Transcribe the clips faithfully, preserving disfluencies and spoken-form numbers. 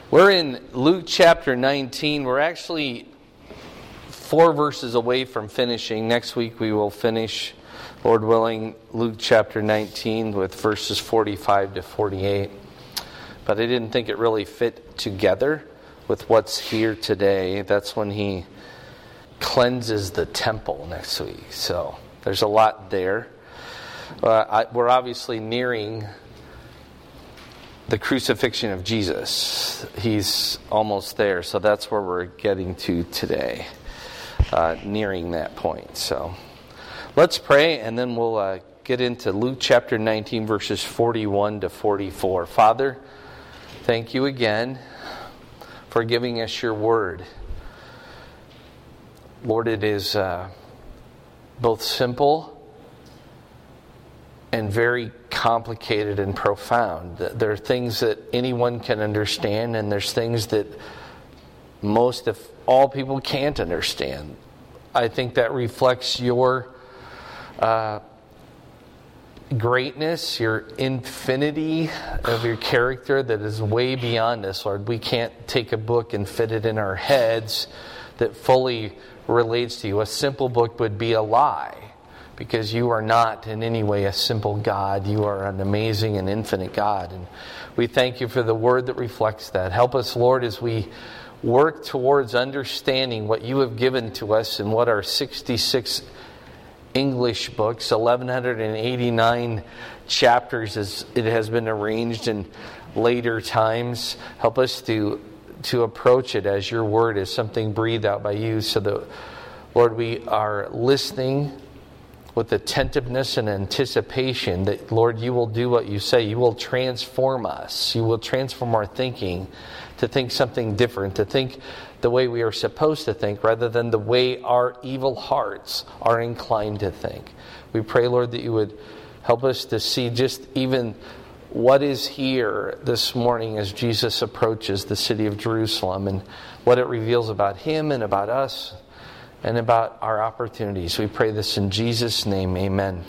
We're in Luke chapter nineteen. We're actually four verses away from finishing. Next week we will finish, Lord willing, Luke chapter nineteen with verses forty-five to forty-eight. But I didn't think it really fit together with what's here today. That's when he cleanses the temple next week. So there's a lot there. Uh, I, we're obviously nearing the crucifixion of Jesus. He's almost there, so that's where we're getting to today, uh, nearing that point. So let's pray, and then we'll uh, get into Luke chapter nineteen, verses forty-one to forty-four. Father, thank you again for giving us your word. Lord, it is uh, both simple and very complicated and profound. There are things that anyone can understand, and there's things that most, if all people, can't understand. I think that reflects your uh, greatness, your infinity of your character that is way beyond us, Lord. We can't take a book and fit it in our heads that fully relates to you. A simple book would be a lie, because you are not in any way a simple God. You are an amazing and infinite God. And we thank you for the word that reflects that. Help us, Lord, as we work towards understanding what you have given to us and what our sixty-six English books, eleven eighty-nine chapters as it has been arranged in later times. Help us to, to approach it as your word is something breathed out by you, so that, Lord, we are listening with attentiveness and anticipation that, Lord, you will do what you say. You will transform us. You will transform our thinking to think something different, to think the way we are supposed to think rather than the way our evil hearts are inclined to think. We pray, Lord, that you would help us to see just even what is here this morning as Jesus approaches the city of Jerusalem and what it reveals about him and about us and about our opportunities. We pray this in Jesus' name. Amen.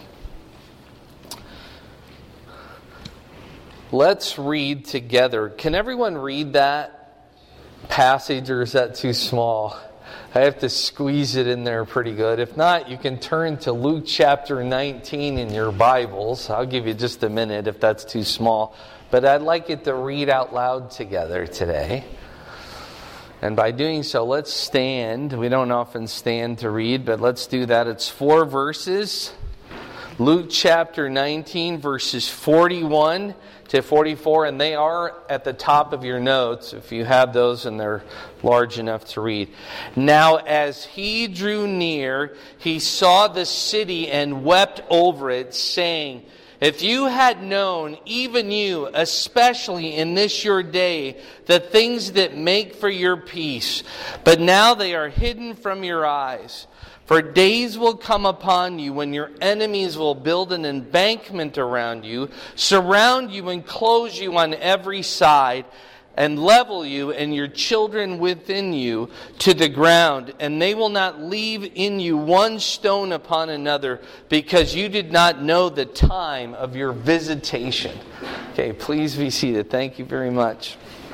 Let's read together. Can everyone read that passage, or is that too small? I have to squeeze it in there pretty good. If not, you can turn to Luke chapter nineteen in your Bibles. I'll give you just a minute if that's too small. But I'd like it to read out loud together today. And by doing so, let's stand. We don't often stand to read, but let's do that. It's four verses. Luke chapter nineteen, verses forty-one to forty-four, and they are at the top of your notes if you have those and they're large enough to read. Now as he drew near, he saw the city and wept over it, saying, if you had known, even you, especially in this your day, the things that make for your peace, but now they are hidden from your eyes. For days will come upon you when your enemies will build an embankment around you, surround you and close you on every side, and level you and your children within you to the ground, and they will not leave in you one stone upon another, because you did not know the time of your visitation. Okay, please be seated. Thank you very much.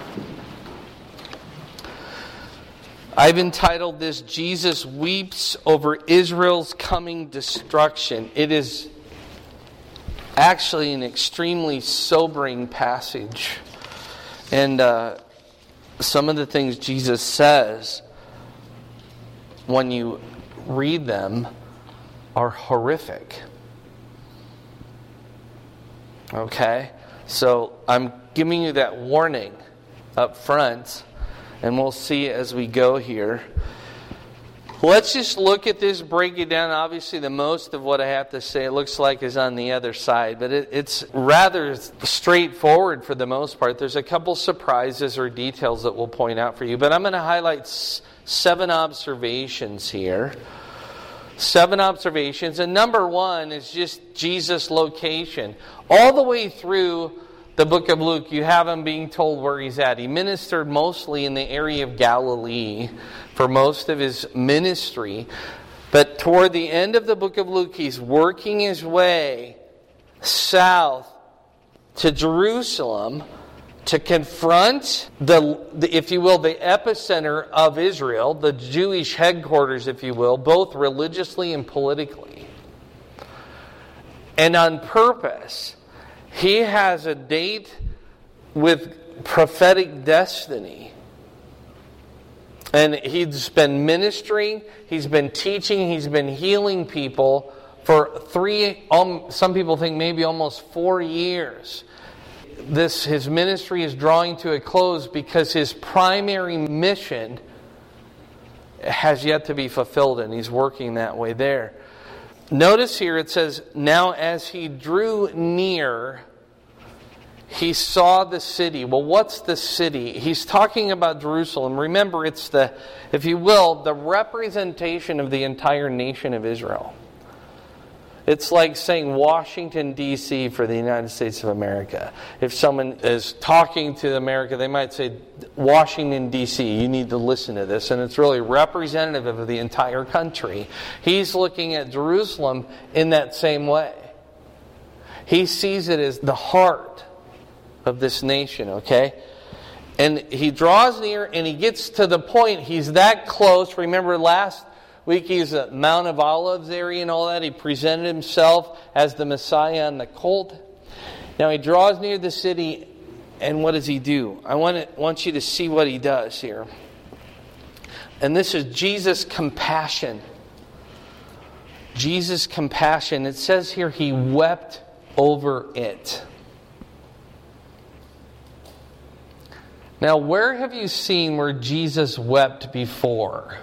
I've entitled this, Jesus Weeps Over Israel's Coming Destruction. It is actually an extremely sobering passage. And uh, some of the things Jesus says, when you read them, are horrific. Okay? So I'm giving you that warning up front, and we'll see as we go here. Let's just look at this, break it down. Obviously, the most of what I have to say, it looks like, is on the other side. But it, it's rather straightforward for the most part. There's a couple surprises or details that we'll point out for you. But I'm going to highlight s- seven observations here. Seven observations. And number one is just Jesus' location. All the way through the book of Luke, you have him being told where he's at. He ministered mostly in the area of Galilee for most of his ministry. But toward the end of the book of Luke, he's working his way south to Jerusalem to confront the, the, if you will, the epicenter of Israel, the Jewish headquarters, if you will, both religiously and politically. And on purpose, he has a date with prophetic destiny. And he's been ministering, he's been teaching, he's been healing people for three, um, some people think maybe almost four years. This, his ministry is drawing to a close because his primary mission has yet to be fulfilled, and he's working that way there. Notice here it says, now as he drew near, he saw the city. Well, what's the city? He's talking about Jerusalem. Remember, it's the, if you will, the representation of the entire nation of Israel. It's like saying Washington, D C for the United States of America. If someone is talking to America, they might say, Washington, D C, you need to listen to this. And it's really representative of the entire country. He's looking at Jerusalem in that same way. He sees it as the heart of this nation, okay? And he draws near and he gets to the point, he's that close. Remember last week he's at Mount of Olives area and all that. He presented himself as the Messiah on the colt. Now he draws near the city, and what does he do? I want, to, want you to see what he does here. And this is Jesus' compassion. Jesus' compassion. It says here he wept over it. Now, where have you seen where Jesus wept before?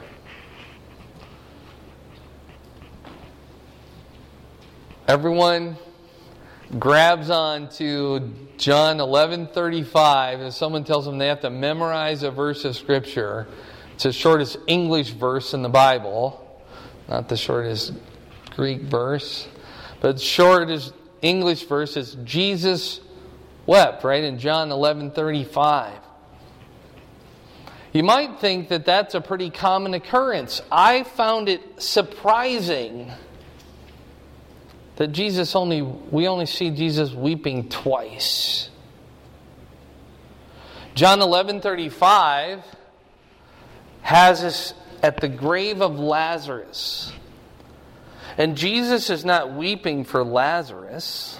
Everyone grabs on to John eleven thirty-five as someone tells them they have to memorize a verse of Scripture. It's the shortest English verse in the Bible, not the shortest Greek verse, but the shortest English verse is Jesus wept, right, in John eleven thirty-five. You might think that that's a pretty common occurrence. I found it surprising that Jesus only, we only see Jesus weeping twice. John eleven thirty-five has us at the grave of Lazarus. And Jesus is not weeping for Lazarus.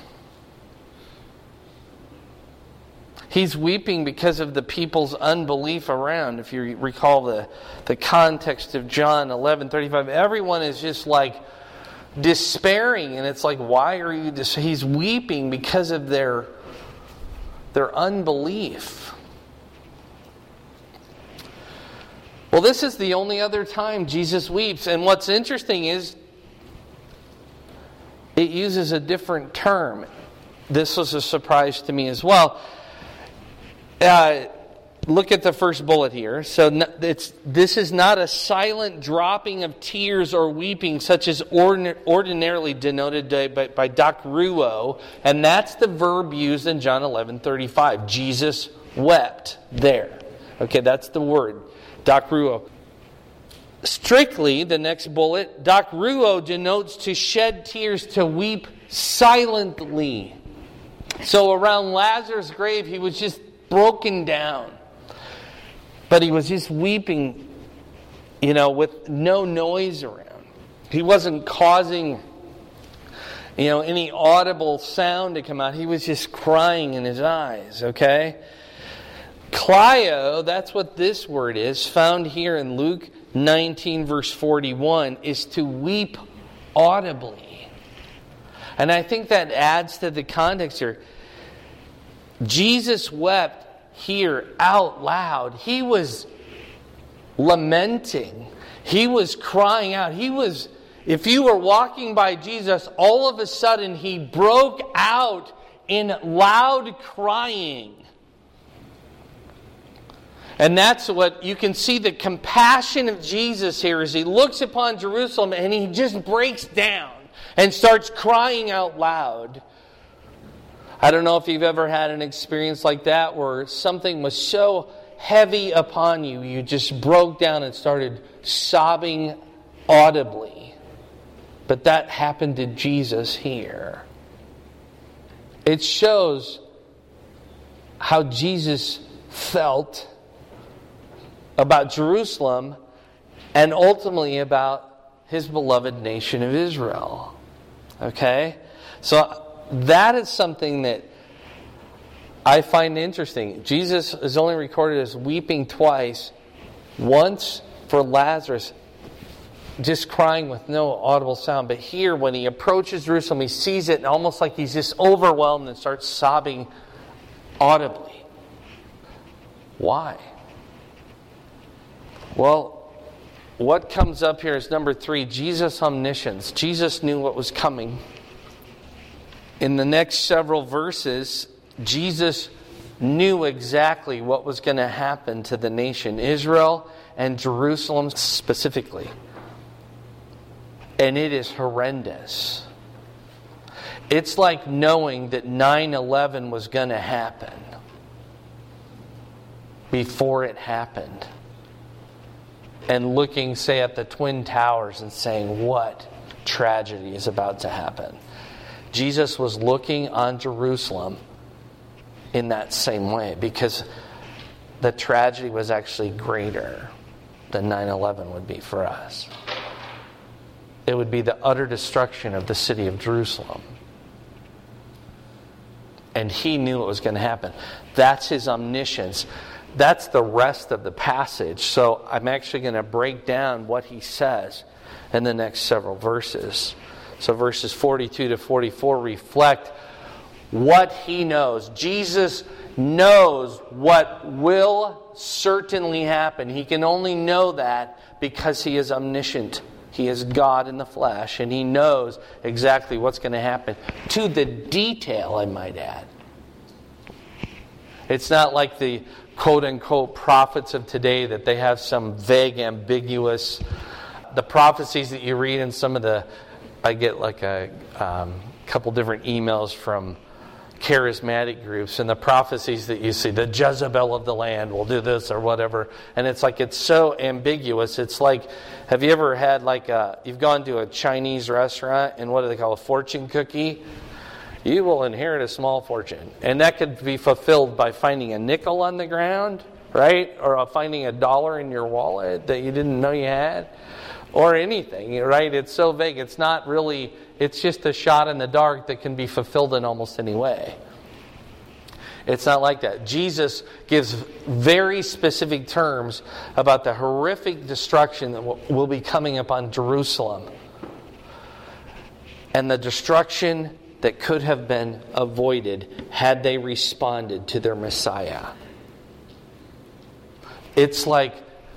He's weeping because of the people's unbelief around. If you recall the, the context of John eleven thirty-five, everyone is just like despairing. And it's like, why are you dis-? He's weeping because of their, their unbelief. Well, this is the only other time Jesus weeps. And what's interesting is it uses a different term. This was a surprise to me as well. Uh, look at the first bullet here. So it's, this is not a silent dropping of tears or weeping such as ordin- ordinarily denoted by, by dakruo. And that's the verb used in John eleven thirty-five. Jesus wept there. Okay, that's the word. Dakruo. Strictly, the next bullet, dakruo denotes to shed tears, to weep silently. So around Lazarus' grave, he was just broken down. But he was just weeping, you know, with no noise around. He wasn't causing, you know, any audible sound to come out. He was just crying in his eyes, okay? Kleio, that's what this word is, found here in Luke nineteen verse forty-one, is to weep audibly. And I think that adds to the context here. Jesus wept here out loud. He was lamenting. He was crying out. He was, if you were walking by Jesus, all of a sudden he broke out in loud crying. And that's what you can see, the compassion of Jesus here as he looks upon Jerusalem and he just breaks down and starts crying out loud. I don't know if you've ever had an experience like that where something was so heavy upon you, you just broke down and started sobbing audibly. But that happened to Jesus here. It shows how Jesus felt about Jerusalem and ultimately about his beloved nation of Israel. Okay? So that is something that I find interesting. Jesus is only recorded as weeping twice. Once for Lazarus, just crying with no audible sound. But here, when he approaches Jerusalem, he sees it and almost like he's just overwhelmed and starts sobbing audibly. Why? Well, what comes up here is number three, Jesus' omniscience. Jesus knew what was coming. In the next several verses, Jesus knew exactly what was going to happen to the nation, Israel and Jerusalem specifically. And it is horrendous. It's like knowing that nine eleven was going to happen before it happened. And looking, say, at the Twin Towers and saying, what tragedy is about to happen? Jesus was looking on Jerusalem in that same way, because the tragedy was actually greater than nine eleven would be for us. It would be the utter destruction of the city of Jerusalem. And he knew it was going to happen. That's his omniscience. That's the rest of the passage. So I'm actually going to break down what he says in the next several verses. So verses forty-two to forty-four reflect what he knows. Jesus knows what will certainly happen. He can only know that because he is omniscient. He is God in the flesh, and he knows exactly what's going to happen. To the detail, I might add. It's not like the quote-unquote prophets of today that they have some vague, ambiguous... The prophecies that you read in some of the... I get like a um, couple different emails from charismatic groups, and the prophecies that you see, the Jezebel of the land will do this or whatever, and it's like it's so ambiguous. It's like, have you ever had like a, you've gone to a Chinese restaurant and what do they call a fortune cookie? You will inherit a small fortune, and that could be fulfilled by finding a nickel on the ground, right? Or finding a dollar in your wallet that you didn't know you had. Or anything, right? It's so vague. It's not really, it's just a shot in the dark that can be fulfilled in almost any way. It's not like that. Jesus gives very specific terms about the horrific destruction that will be coming upon Jerusalem. And the destruction that could have been avoided had they responded to their Messiah. It's like,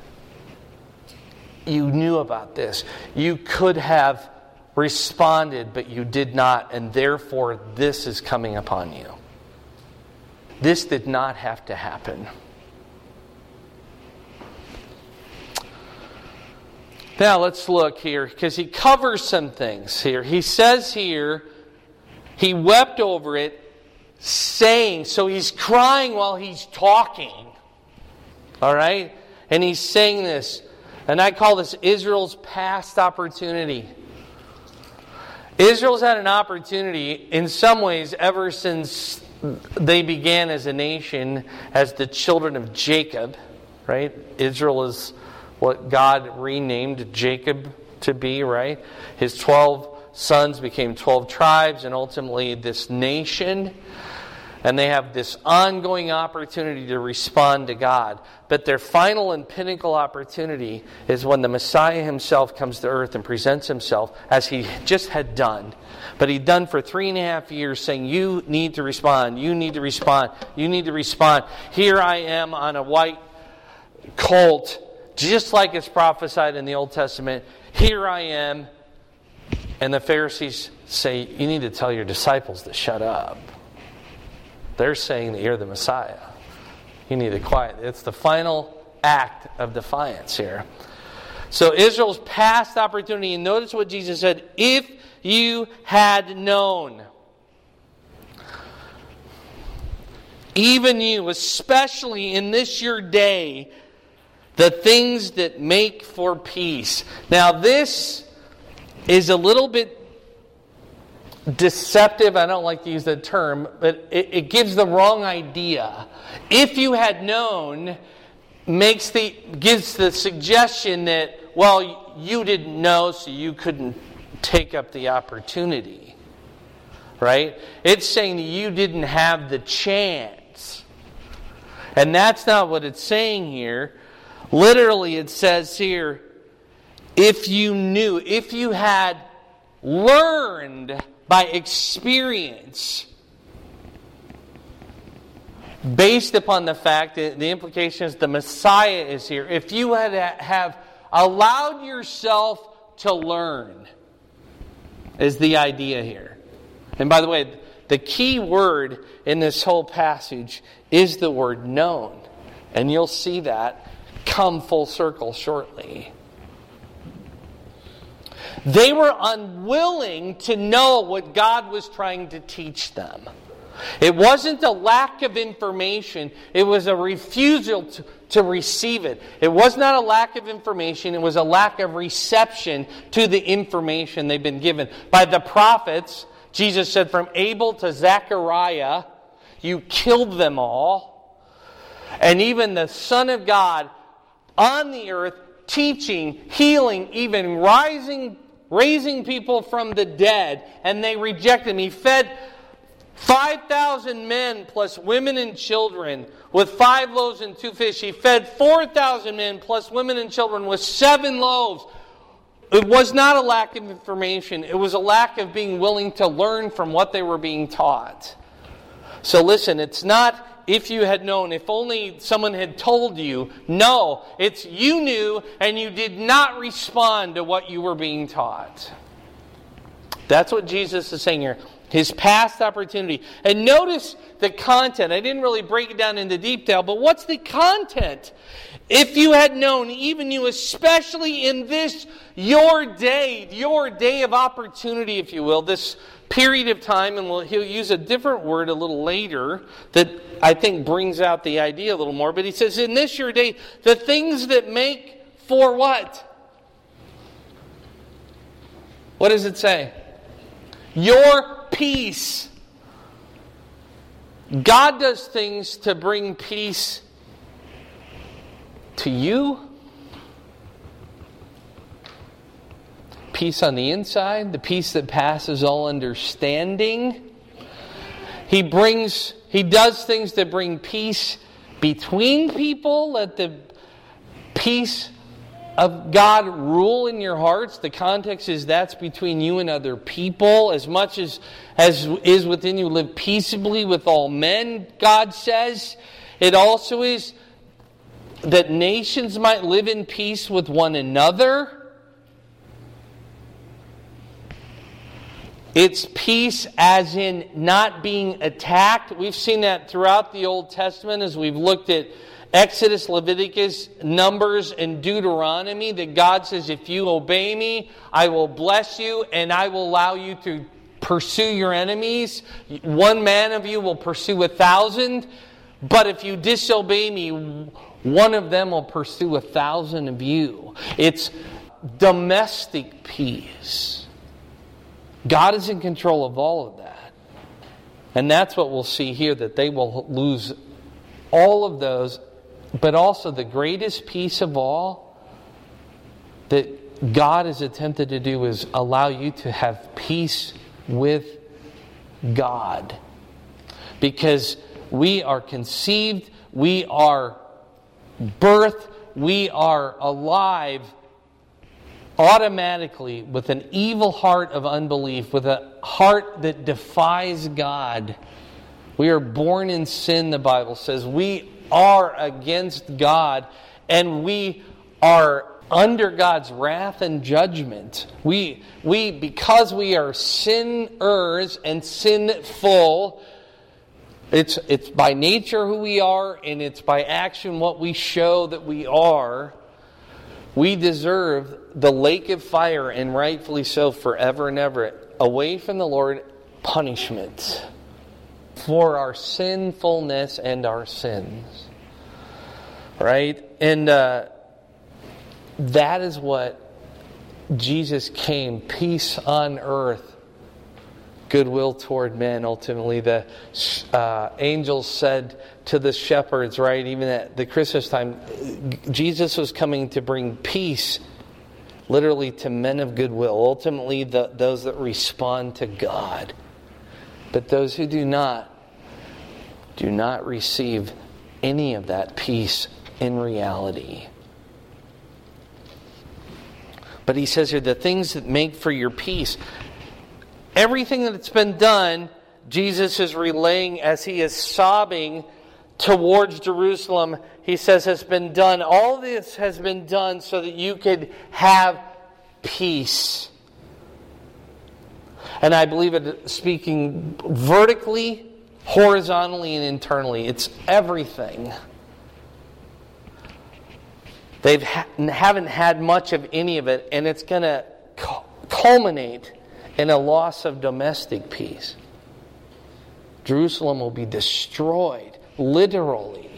you knew about this. You could have responded, but you did not, and therefore this is coming upon you. This did not have to happen. Now let's look here, because he covers some things here. He says here, he wept over it, saying, so he's crying while he's talking. All right? And he's saying this. And I call this Israel's past opportunity. Israel's had an opportunity in some ways ever since they began as a nation, as the children of Jacob. Right? Israel is what God renamed Jacob to be, right? His twelve sons became twelve tribes and ultimately this nation. And they have this ongoing opportunity to respond to God. But their final and pinnacle opportunity is when the Messiah himself comes to earth and presents himself as he just had done. But he'd done for three and a half years saying, you need to respond, you need to respond, you need to respond. Here I am on a white colt, just like it's prophesied in the Old Testament. Here I am. And the Pharisees say, you need to tell your disciples to shut up. They're saying that you're the Messiah. You need to quiet. It's the final act of defiance here. So Israel's past opportunity, and notice what Jesus said, if you had known, even you, especially in this your day, the things that make for peace. Now this is a little bit deceptive. I don't like to use that term, but it, it gives the wrong idea. If you had known makes the gives the suggestion that, well, you didn't know, so you couldn't take up the opportunity. Right? It's saying that you didn't have the chance. And that's not what it's saying here. Literally, it says here, if you knew, if you had learned by experience, based upon the fact that the implication is the Messiah is here, if you had have allowed yourself to learn, is the idea here. And by the way, the key word in this whole passage is the word known. And you'll see that come full circle shortly. They were unwilling to know what God was trying to teach them. It wasn't a lack of information. It was a refusal to, to receive it. It was not a lack of information. It was a lack of reception to the information they've been given. By the prophets, Jesus said, from Abel to Zechariah, you killed them all. And even the Son of God on the earth, teaching, healing, even rising, raising people from the dead. And they rejected him. He fed five thousand men plus women and children with five loaves and two fish. He fed four thousand men plus women and children with seven loaves. It was not a lack of information. It was a lack of being willing to learn from what they were being taught. So listen, it's not if you had known, if only someone had told you. No, it's you knew and you did not respond to what you were being taught. That's what Jesus is saying here. His past opportunity. And notice the content. I didn't really break it down into detail, but what's the content? If you had known, even you, especially in this, your day, your day of opportunity, if you will, this period of time, and we'll, he'll use a different word a little later that I think brings out the idea a little more, but he says, in this your day, the things that make for what? What does it say? Your peace. God does things to bring peace to you. Peace on the inside, the peace that passes all understanding. He brings, He does things that bring peace between people. Let the peace of God rule in your hearts. The context is that's between you and other people. As much as, as is within you, live peaceably with all men, God says. It also is that nations might live in peace with one another. It's peace as in not being attacked. We've seen that throughout the Old Testament as we've looked at Exodus, Leviticus, Numbers, and Deuteronomy, that God says, if you obey me, I will bless you and I will allow you to pursue your enemies. One man of you will pursue a thousand, but if you disobey me, one of them will pursue a thousand of you. It's domestic peace. God is in control of all of that. And that's what we'll see here, that they will lose all of those. But also the greatest peace of all that God has attempted to do is allow you to have peace with God. Because we are conceived, we are birthed, we are alive automatically with an evil heart of unbelief, with a heart that defies God. We are born in sin, the Bible says. We are against God, and we are under God's wrath and judgment. We, we because we are sinners and sinful, it's, it's by nature who we are, and it's by action what we show that we are. We deserve the lake of fire, and rightfully so, forever and ever. Away from the Lord, punishment for our sinfulness and our sins. Right? And uh, that is what Jesus came. Peace on earth, goodwill toward men. Ultimately, the uh, angels said to the shepherds, right, even at the Christmas time, Jesus was coming to bring peace, literally, to men of goodwill. Ultimately, the, those that respond to God. But those who do not, do not receive any of that peace in reality. But he says here, the things that make for your peace, everything that's been done, Jesus is relaying as he is sobbing towards Jerusalem. He says has been done. All this has been done so that you could have peace. And I believe it speaking vertically, horizontally, and internally. It's everything. They ha- haven't had much of any of it, and it's going to cu- culminate in a loss of domestic peace. Jerusalem will be destroyed, literally.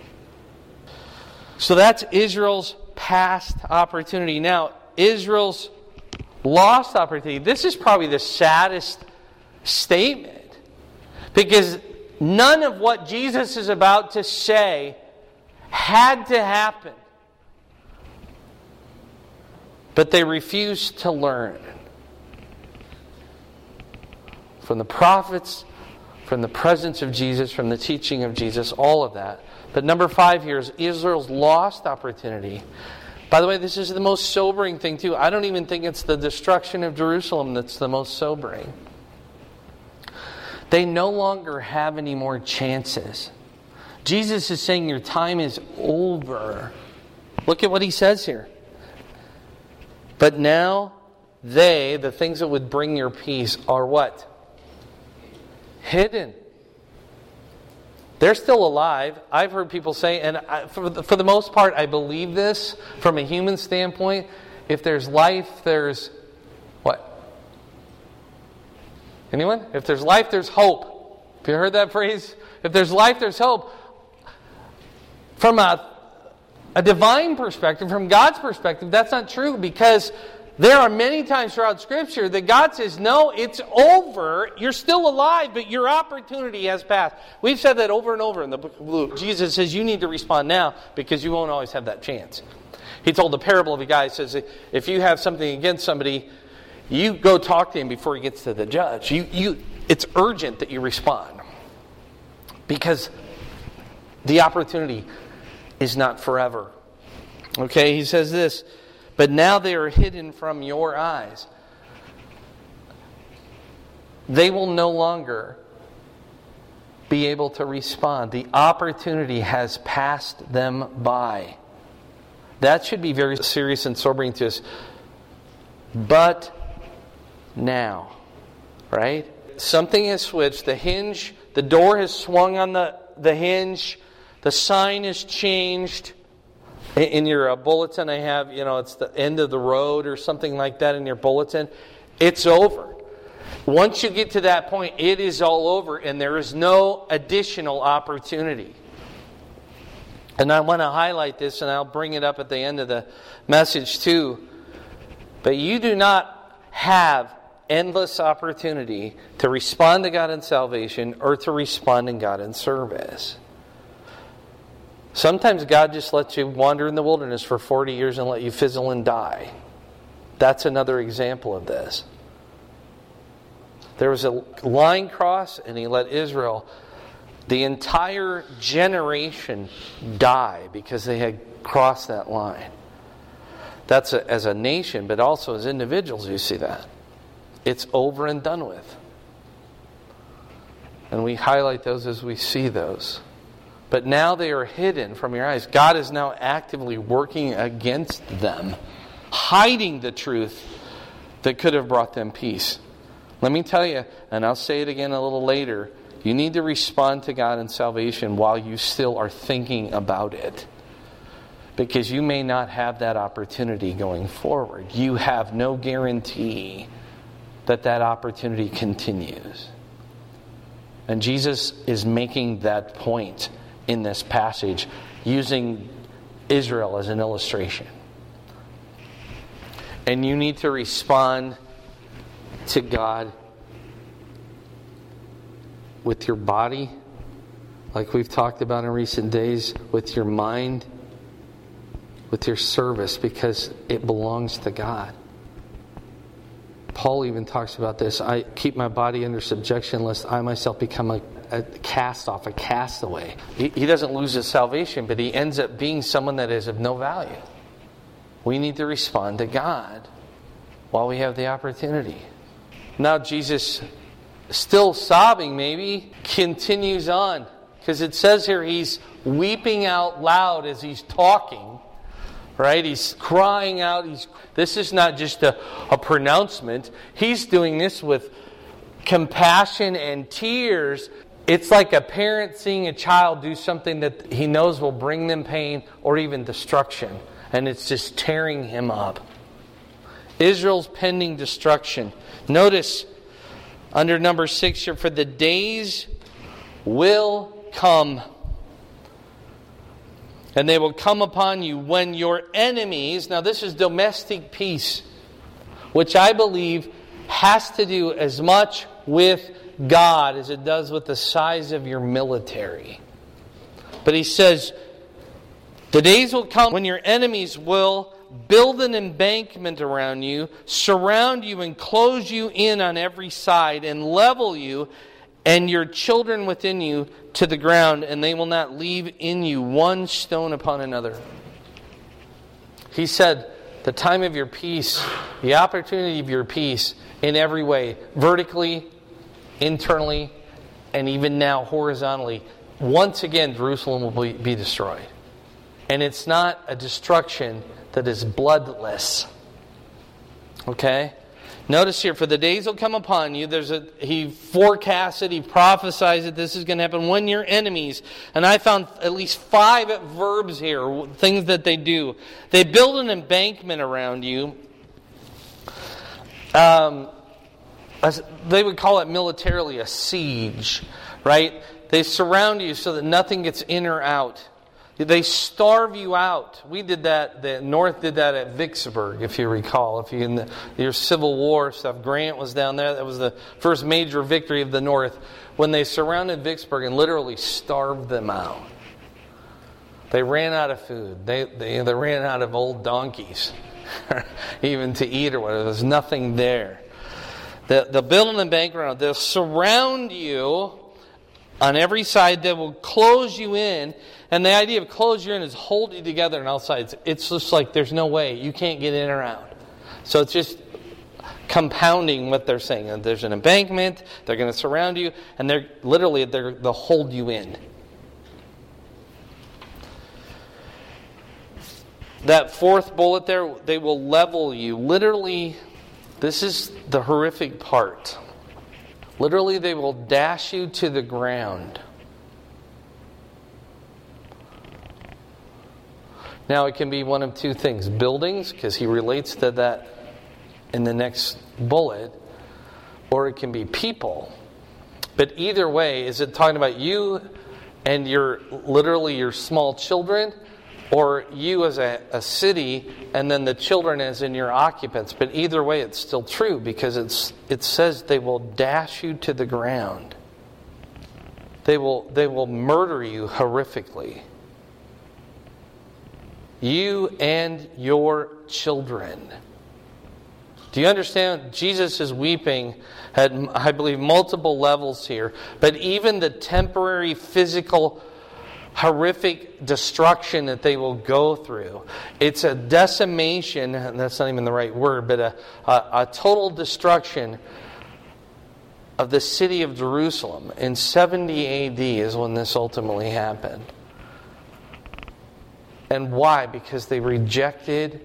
So that's Israel's past opportunity. Now, Israel's lost opportunity. This is probably the saddest statement, because none of what Jesus is about to say had to happen. But they refused to learn. From the prophets, from the presence of Jesus, from the teaching of Jesus, all of that. But number five here is Israel's lost opportunity. By the way, this is the most sobering thing too. I don't even think it's the destruction of Jerusalem that's the most sobering. They no longer have any more chances. Jesus is saying your time is over. Look at what he says here. But now they, the things that would bring your peace, are what? Hidden. They're still alive. I've heard people say, and I, for, the, for the most part, I believe this from a human standpoint. If there's life, there's what? Anyone? If there's life, there's hope. Have you heard that phrase? If there's life, there's hope. From a, a divine perspective, from God's perspective, that's not true, because there are many times throughout Scripture that God says, no, it's over. You're still alive, but your opportunity has passed. We've said that over and over in the book of Luke. Jesus says you need to respond now because you won't always have that chance. He told the parable of a guy who says, if you have something against somebody, you go talk to him before he gets to the judge. You, you, it's urgent that you respond, because the opportunity is not forever. Okay, he says this, but now they are hidden from your eyes. They will no longer be able to respond. The opportunity has passed them by. That should be very serious and sobering to us. But now, right? Something has switched. The hinge, the door has swung on the, the hinge. The sign has changed. In your uh, bulletin, I have, you know, it's the end of the road or something like that in your bulletin. It's over. Once you get to that point, it is all over, and there is no additional opportunity. And I want to highlight this, and I'll bring it up at the end of the message too. But you do not have endless opportunity to respond to God in salvation or to respond in God in service. Sometimes God just lets you wander in the wilderness for forty years and let you fizzle and die. That's another example of this. There was a line crossed, and he let Israel, the entire generation, die because they had crossed that line. That's a, as a nation, but also as individuals, you see that. It's over and done with. And we highlight those as we see those. But now they are hidden from your eyes. God is now actively working against them, hiding the truth that could have brought them peace. Let me tell you, and I'll say it again a little later, you need to respond to God in salvation while you still are thinking about it. Because you may not have that opportunity going forward. You have no guarantee that that opportunity continues. And Jesus is making that point in this passage, using Israel as an illustration. And you need to respond to God with your body, like we've talked about in recent days, with your mind, with your service, because it belongs to God. Paul even talks about this. I keep my body under subjection lest I myself become a, a cast off, a castaway. He, he doesn't lose his salvation, but he ends up being someone that is of no value. We need to respond to God while we have the opportunity. Now Jesus, still sobbing maybe, continues on. Because it says here he's weeping out loud as he's talking. Right? He's crying out. He's. This is not just a, a pronouncement. He's doing this with compassion and tears. It's like a parent seeing a child do something that he knows will bring them pain or even destruction. And it's just tearing him up. Israel's pending destruction. Notice under number six here, for the days will come. And they will come upon you when your enemies, now this is domestic peace, which I believe has to do as much with God as it does with the size of your military. But he says, the days will come when your enemies will build an embankment around you, surround you and close you in on every side, and level you and your children within you to the ground, and they will not leave in you one stone upon another. He said, the time of your peace, the opportunity of your peace in every way, vertically, internally, and even now horizontally, once again Jerusalem will be, be destroyed. And it's not a destruction that is bloodless. Okay? Notice here, for the days will come upon you. There's a he forecasts it, he prophesies that this is going to happen when your enemies. And I found at least five verbs here, things that they do. They build an embankment around you. Um, they would call it militarily a siege, right? They surround you so that nothing gets in or out. They starve you out. We did that, the North did that at Vicksburg, if you recall. If you in the, your Civil War stuff, Grant was down there. That was the first major victory of the North. When they surrounded Vicksburg and literally starved them out. They ran out of food. They, they, they ran out of old donkeys, even to eat or whatever. There's nothing there. The, the building and bank around, they'll surround you on every side. They will close you in. And the idea of close you in is hold you together on all sides. It's just like there's no way. You can't get in or out. So it's just compounding what they're saying. There's an embankment. They're going to surround you. And they're literally, they're, they'll hold you in. That fourth bullet there, they will level you. Literally, this is the horrific part. Literally, they will dash you to the ground. Now, it can be one of two things. Buildings, because he relates to that in the next bullet. Or it can be people. But either way, is it talking about you and your literally your small children? Or you as a, a city and then the children as in your occupants? But either way, it's still true because it's it says they will dash you to the ground. They will they will murder you horrifically. You and your children. Do you understand? Jesus is weeping at, I believe, multiple levels here. But even the temporary physical horrific destruction that they will go through. It's a decimation, and that's not even the right word, but a, a, a total destruction of the city of Jerusalem. In seventy A D is when this ultimately happened. And why? Because they rejected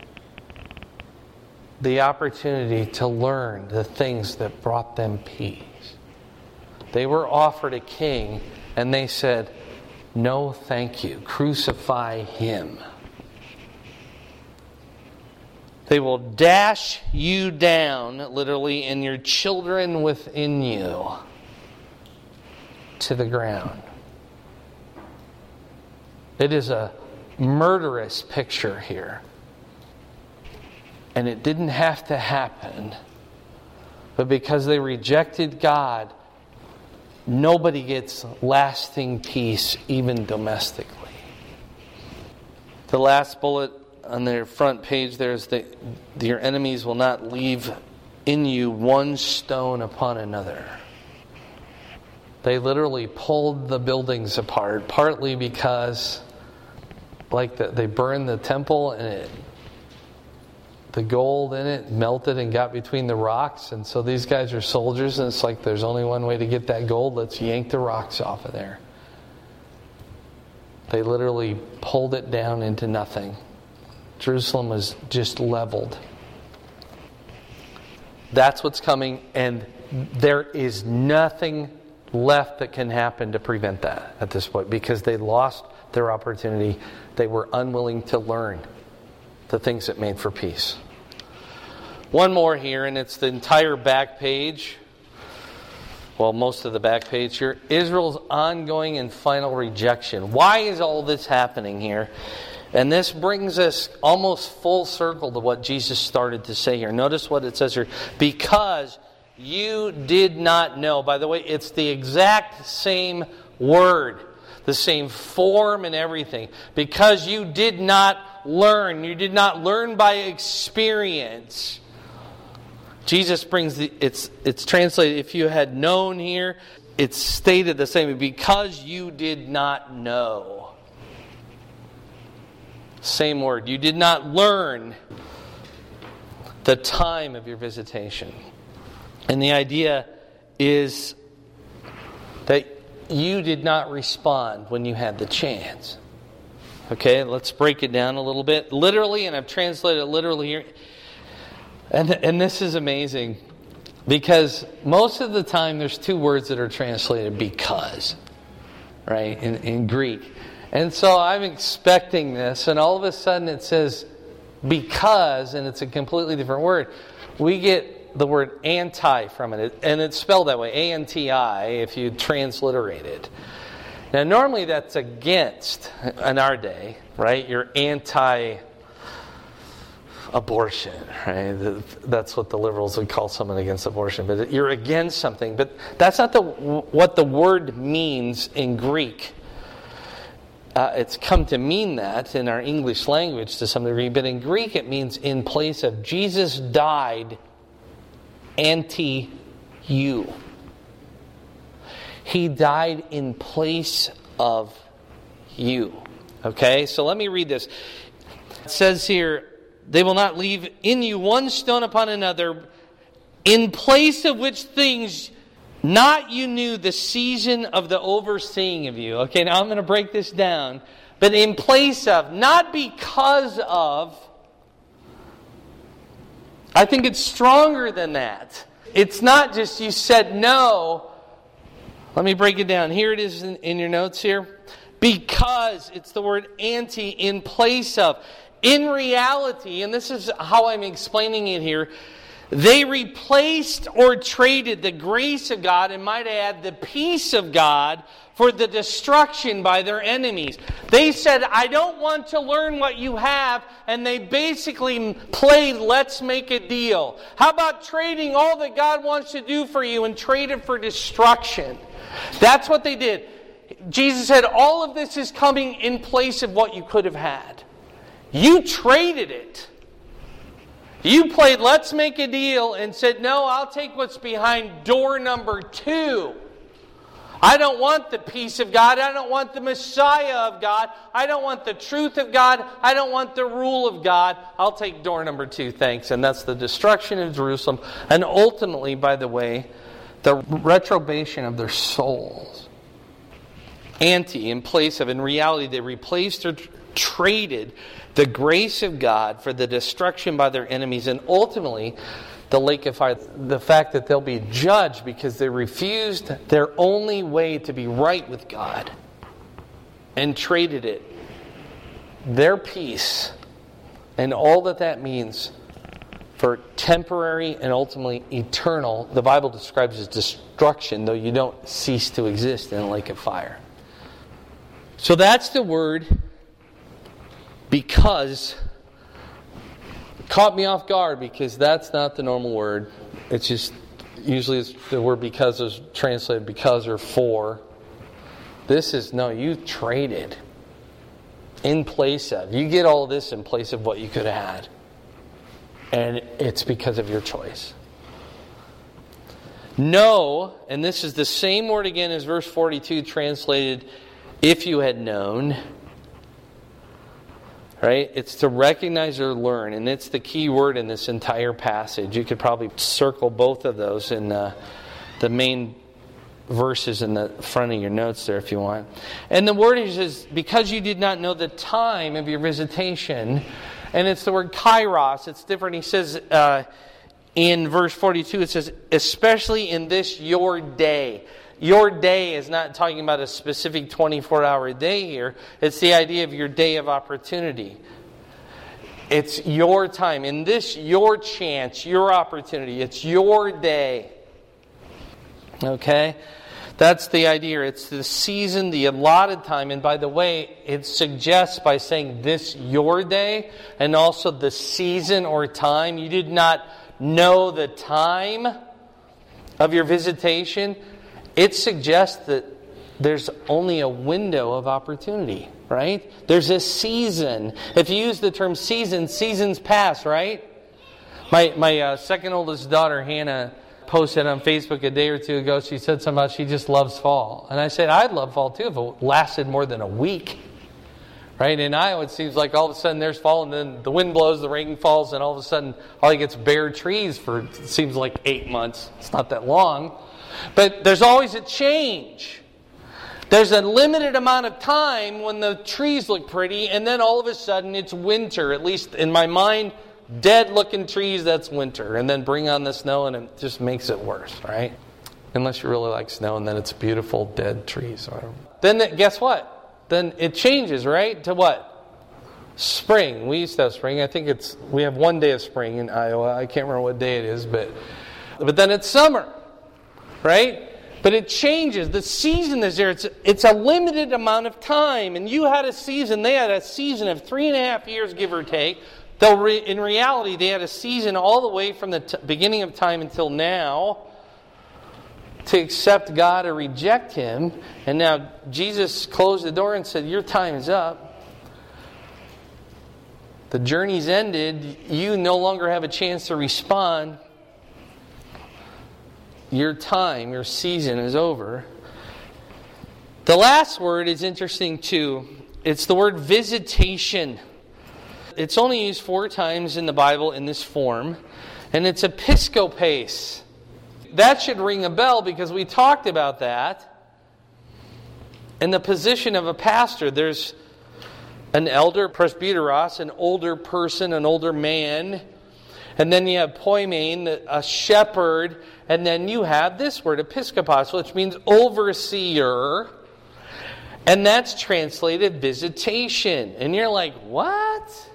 the opportunity to learn the things that brought them peace. They were offered a king, and they said, no, thank you. Crucify him. They will dash you down, literally, and your children within you to the ground. It is a murderous picture here. And it didn't have to happen. But because they rejected God, nobody gets lasting peace, even domestically. The last bullet on their front page there is that your enemies will not leave in you one stone upon another. They literally pulled the buildings apart, partly because like the, they burned the temple and it, the gold in it melted and got between the rocks. And so these guys are soldiers, and it's like there's only one way to get that gold. Let's yank the rocks off of there. They literally pulled it down into nothing. Jerusalem was just leveled. That's what's coming, and there is nothing left that can happen to prevent that at this point, because they lost their opportunity. They were unwilling to learn the things that made for peace. One more here, and it's the entire back page. Well, most of the back page here. Israel's ongoing and final rejection. Why is all this happening here? And this brings us almost full circle to what Jesus started to say here. Notice what it says here. Because you did not know. By the way, it's the exact same word. The same form and everything. Because you did not learn. You did not learn by experience. Jesus brings the, it's it's translated, if you had known here, it's stated the same. Because you did not know. Same word. You did not learn the time of your visitation. And the idea is that you did not respond when you had the chance. Okay, let's break it down a little bit. Literally, and I've translated it literally here. And, and this is amazing, because most of the time there's two words that are translated because, right, in, in Greek. And so I'm expecting this, and all of a sudden it says because, and it's a completely different word. We get the word anti from it, and it's spelled that way, A N T I, if you transliterate it. Now normally that's against in our day, right? You're anti abortion, right? That's what the liberals would call someone against abortion. But you're against something. But that's not the what the word means in Greek. Uh, it's come to mean that in our English language to some degree. But in Greek it means in place of. Jesus died anti-you. He died in place of you. Okay? So let me read this. It says here, they will not leave in you one stone upon another, in place of which things not you knew the season of the overseeing of you. Okay, now I'm going to break this down. But in place of, not because of. I think it's stronger than that. It's not just you said no. Let me break it down. Here it is in, in your notes here. Because, it's the word anti, in place of. In reality, and this is how I'm explaining it here, they replaced or traded the grace of God, and might add the peace of God, for the destruction by their enemies. They said, I don't want to learn what you have, and they basically played let's make a deal. How about trading all that God wants to do for you and trade it for destruction? That's what they did. Jesus said, all of this is coming in place of what you could have had. You traded it. You played let's make a deal and said, no, I'll take what's behind door number two. I don't want the peace of God. I don't want the Messiah of God. I don't want the truth of God. I don't want the rule of God. I'll take door number two, thanks. And that's the destruction of Jerusalem. And ultimately, by the way, the retrobation of their souls. Anti, in place of, in reality, they replaced or traded the grace of God for the destruction by their enemies, and ultimately the lake of fire. The fact that they'll be judged because they refused their only way to be right with God and traded it, their peace, and all that that means for temporary and ultimately eternal. The Bible describes as destruction, though you don't cease to exist in a lake of fire. So that's the word because. Caught me off guard because that's not the normal word. It's just, usually it's, the word because is translated because or for. This is, no, you traded in place of. You get all this in place of what you could have had. And it's because of your choice. Know, and this is the same word again as verse forty-two translated, if you had known. Right? It's to recognize or learn. And it's the key word in this entire passage. You could probably circle both of those in uh, the main verses in the front of your notes there if you want. And the word is, is because you did not know the time of your visitation. And it's the word kairos. It's different. He says uh, in verse forty-two, it says, especially in this your day. Your day is not talking about a specific twenty-four hour day here. It's the idea of your day of opportunity. It's your time. In this, your chance, your opportunity. It's your day. Okay? That's the idea. It's the season, the allotted time. And by the way, it suggests by saying this your day and also the season or time. You did not know the time of your visitation. It suggests that there's only a window of opportunity, right? There's a season. If you use the term season, seasons pass, right? My my uh, second oldest daughter, Hannah, posted on Facebook a day or two ago. She said something about she just loves fall. And I said, I'd love fall too if it lasted more than a week. Right? In Iowa, it seems like all of a sudden there's fall and then the wind blows, the rain falls, and all of a sudden all you get's bare trees for, it seems like eight months. It's not that long. But there's always a change. There's a limited amount of time when the trees look pretty, and then all of a sudden it's winter. At least in my mind, dead-looking trees, that's winter. And then bring on the snow, and it just makes it worse, right? Unless you really like snow, and then it's beautiful dead trees. Then guess what? Then it changes, right? To what? Spring. We used to have spring. I think it's we have one day of spring in Iowa. I can't remember what day it is, but but then it's summer. Right? But it changes. The season is there. It's, it's a limited amount of time. And you had a season. They had a season of three and a half years, give or take. Though re, in reality, they had a season all the way from the t- beginning of time until now to accept God or reject Him. And now Jesus closed the door and said, your time is up. The journey's ended. You no longer have a chance to respond. Your time, your season is over. The last word is interesting too. It's the word visitation. It's only used four times in the Bible in this form. And it's episkopes. That should ring a bell because we talked about that. In the position of a pastor, there's an elder, presbyteros, an older person, an older man. And then you have poimen, a shepherd. And then you have this word, episkopos, which means overseer. And that's translated visitation. And you're like, what?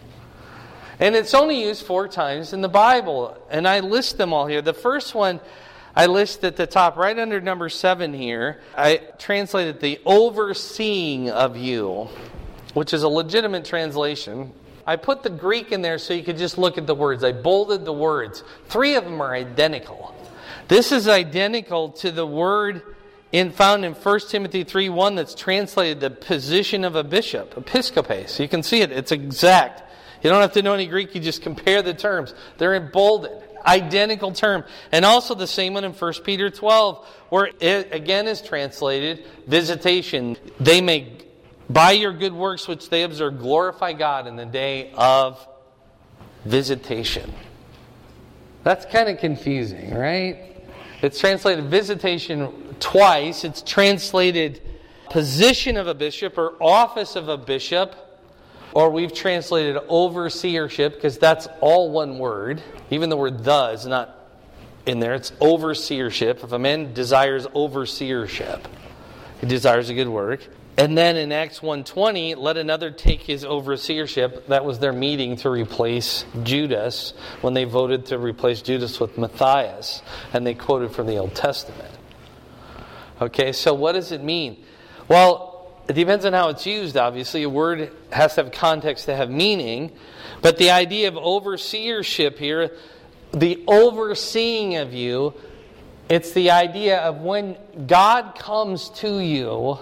And it's only used four times in the Bible. And I list them all here. The first one I list at the top, right under number seven here. I translated the overseeing of you, which is a legitimate translation. I put the Greek in there so you could just look at the words. I bolded the words. Three of them are identical. This is identical to the word in found in First Timothy three one that's translated the position of a bishop, episkopes. You can see it. It's exact. You don't have to know any Greek. You just compare the terms. They're in bolded. Identical term. And also the same one in First Peter twelve, where it again is translated visitation. They may, by your good works which they observe, glorify God in the day of visitation. That's kind of confusing, right? It's translated visitation twice. It's translated position of a bishop or office of a bishop. Or we've translated overseership because that's all one word. Even the word the is not in there. It's overseership. If a man desires overseership, he desires a good work. And then in Acts one twenty, let another take his overseership. That was their meeting to replace Judas when they voted to replace Judas with Matthias. And they quoted from the Old Testament. Okay, so what does it mean? Well, it depends on how it's used, obviously. A word has to have context to have meaning. But the idea of overseership here, the overseeing of you, It's the idea of when God comes to you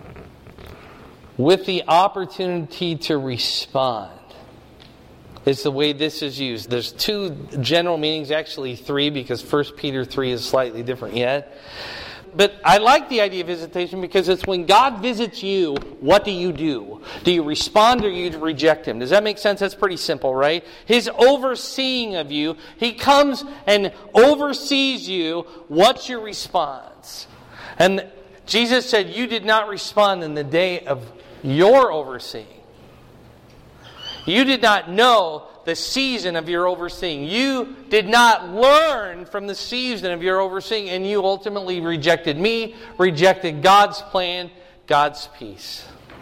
with the opportunity to respond. It's the way this is used. There's two general meanings, actually three, because First Peter three is slightly different yet. But I like the idea of visitation because it's when God visits you, what do you do? Do you respond or do you reject Him? Does that make sense? That's pretty simple, right? His overseeing of you, He comes and oversees you. What's your response? And Jesus said, you did not respond in the day of your overseeing. You did not know the season of your overseeing. You did not learn from the season of your overseeing, and you ultimately rejected me, rejected God's plan, God's peace.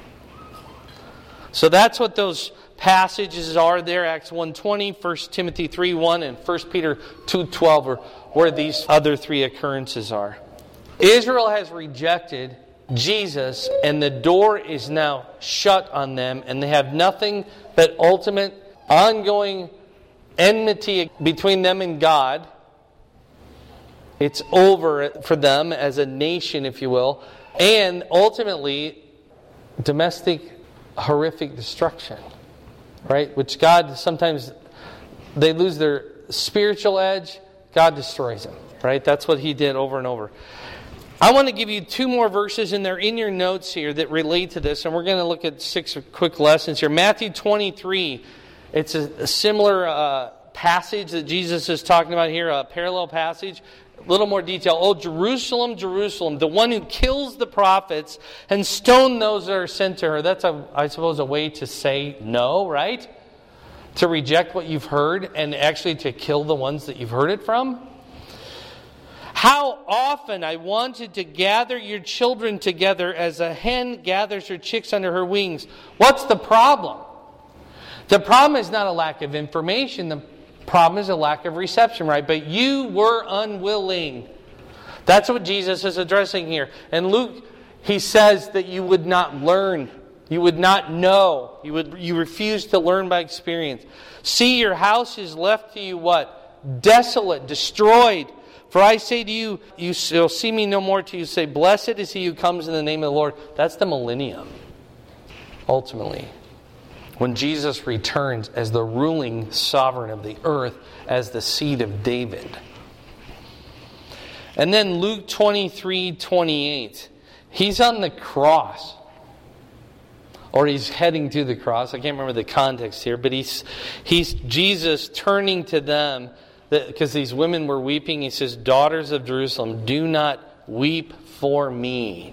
So that's what those passages are there. Acts one twenty, First Timothy three one, and First Peter two twelve are where these other three occurrences are. Israel has rejected Jesus, and the door is now shut on them, and they have nothing but ultimate, ongoing enmity between them and God. It's over for them as a nation, if you will, and ultimately domestic horrific destruction, right? Which God sometimes, they lose their spiritual edge, God destroys them, right? That's what He did over and over. I want to give you two more verses, and they're in your notes here that relate to this, and we're going to look at six quick lessons here. Matthew twenty-three, it's a, a similar uh, passage that Jesus is talking about here, a parallel passage. A little more detail. Oh, Jerusalem, Jerusalem, the one who kills the prophets and stone those that are sent to her. That's, a, I suppose, a way to say no, right? To reject what you've heard and actually to kill the ones that you've heard it from. How often I wanted to gather your children together as a hen gathers her chicks under her wings. What's the problem? The problem is not a lack of information. The problem is a lack of reception, right? But you were unwilling. That's what Jesus is addressing here. And Luke, he says that you would not learn. You would not know. You would you refuse to learn by experience. See, your house is left to you what? Desolate, destroyed. For I say to you, you shall see me no more till you say, blessed is he who comes in the name of the Lord. That's the millennium, ultimately. When Jesus returns as the ruling sovereign of the earth, as the seed of David. And then Luke twenty-three twenty-eight. He's on the cross. Or he's heading to the cross. I can't remember the context here. But he's, he's Jesus turning to them. Because these women were weeping. He says, daughters of Jerusalem, do not weep for me,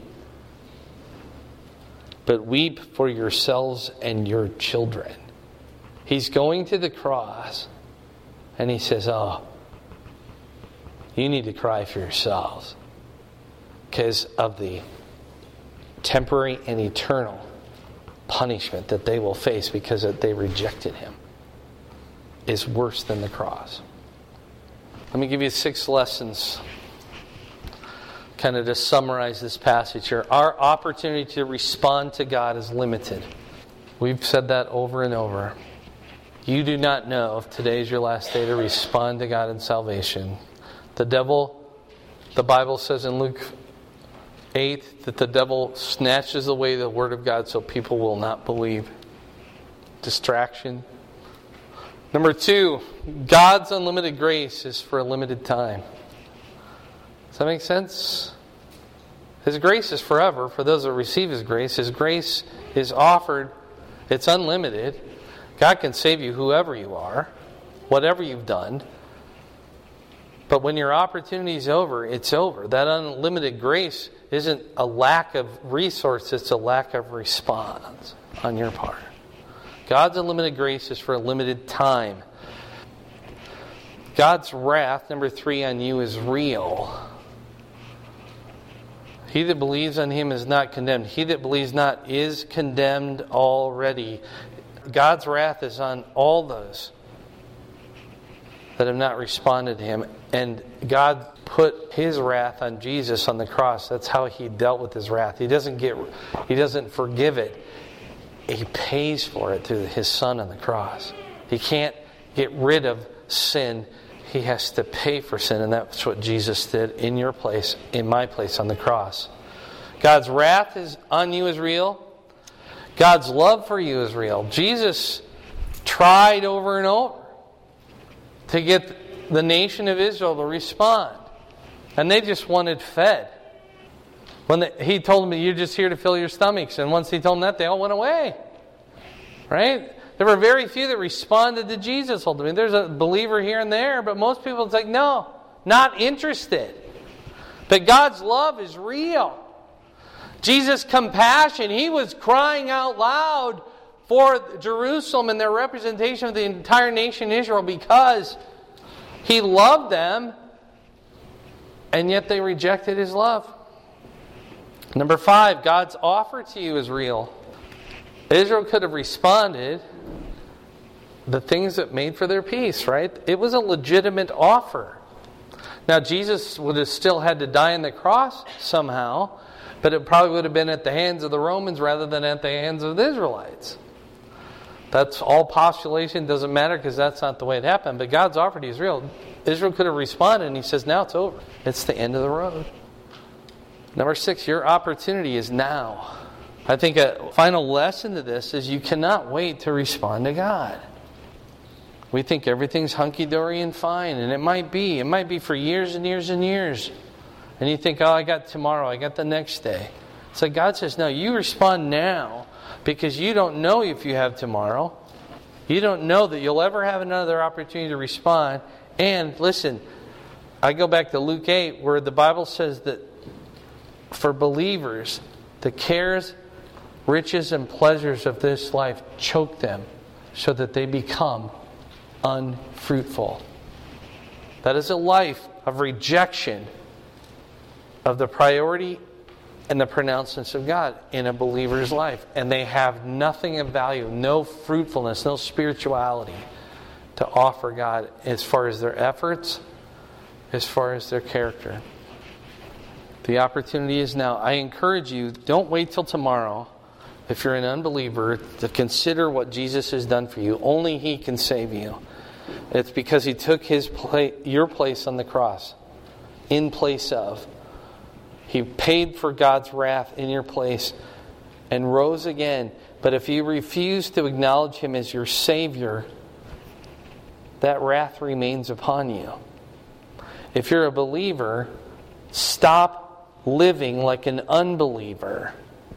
but weep for yourselves and your children. He's going to the cross, and he says, oh, you need to cry for yourselves because of the temporary and eternal punishment that they will face because they rejected him is worse than the cross. Let me give you six lessons, kind of to summarize this passage here. Our opportunity to respond to God is limited. We've said that over and over. You do not know if today is your last day to respond to God in salvation. The devil, the Bible says in Luke eight, that the devil snatches away the word of God so people will not believe. Distraction. Number two, God's unlimited grace is for a limited time. Does that make sense? His grace is forever for those that receive His grace. His grace is offered. It's unlimited. God can save you whoever you are, whatever you've done. But when your opportunity is over, it's over. That unlimited grace isn't a lack of resource, it's a lack of response on your part. God's unlimited grace is for a limited time. God's wrath, number three, on you is real. He that believes on Him is not condemned. He that believes not is condemned already. God's wrath is on all those that have not responded to Him. And God put His wrath on Jesus on the cross. That's how He dealt with His wrath. He doesn't get, He doesn't forgive it. He pays for it through His Son on the cross. He can't get rid of sin. He has to pay for sin, and that's what Jesus did in your place, in my place on the cross. God's wrath is on you is real. God's love for you is real. Jesus tried over and over to get the nation of Israel to respond. And they just wanted fed. When they, he told them, you're just here to fill your stomachs. And once he told them that, they all went away. Right? There were very few that responded to Jesus. I mean, there's a believer here and there, but most people it's like, no, not interested. But God's love is real. Jesus' compassion, He was crying out loud for Jerusalem and their representation of the entire nation Israel because He loved them, and yet they rejected His love. Number five, God's offer to you is real. Israel could have responded the things that made for their peace, right? It was a legitimate offer. Now, Jesus would have still had to die on the cross somehow, but it probably would have been at the hands of the Romans rather than at the hands of the Israelites. That's all postulation, doesn't matter because that's not the way it happened. But God's offer to you is real. Israel could have responded, and He says, now it's over. It's the end of the road. Number six, your opportunity is now. I think a final lesson to this is you cannot wait to respond to God. We think everything's hunky-dory and fine, and it might be. It might be for years and years and years. And you think, oh, I got tomorrow, I got the next day. So God says, no, you respond now because you don't know if you have tomorrow. You don't know that you'll ever have another opportunity to respond. And listen, I go back to Luke eight where the Bible says that for believers, the cares, riches, and pleasures of this life choke them so that they become unfruitful. That is a life of rejection of the priority and the pronouncements of God in a believer's life. And they have nothing of value, no fruitfulness, no spirituality to offer God as far as their efforts, as far as their character. The opportunity is now. I encourage you, don't wait till tomorrow. If you're an unbeliever, to consider what Jesus has done for you. Only He can save you. It's because He took his pla- your place on the cross. In place of. He paid for God's wrath in your place and rose again. But if you refuse to acknowledge Him as your Savior, that wrath remains upon you. If you're a believer, stop living like an unbeliever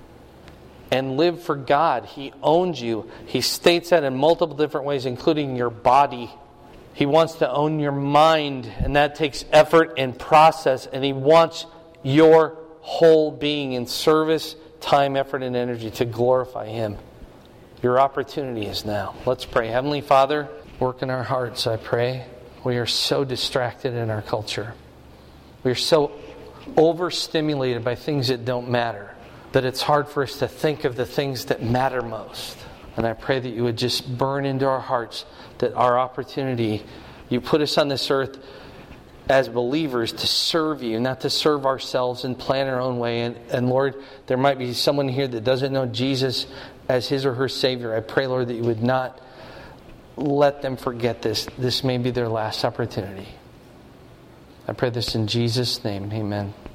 and live for God. He owns you. He states that in multiple different ways, including your body. He wants to own your mind, and that takes effort and process, and He wants your whole being in service, time, effort, and energy to glorify Him. Your opportunity is now. Let's pray. Heavenly Father, work in our hearts, I pray. We are so distracted in our culture. We are so overstimulated by things that don't matter, that it's hard for us to think of the things that matter most. And I pray that You would just burn into our hearts that our opportunity, You put us on this earth as believers to serve You, not to serve ourselves and plan our own way. And, and Lord, there might be someone here that doesn't know Jesus as his or her Savior. I pray, Lord, that You would not let them forget this. This may be their last opportunity. I pray this in Jesus' name. Amen.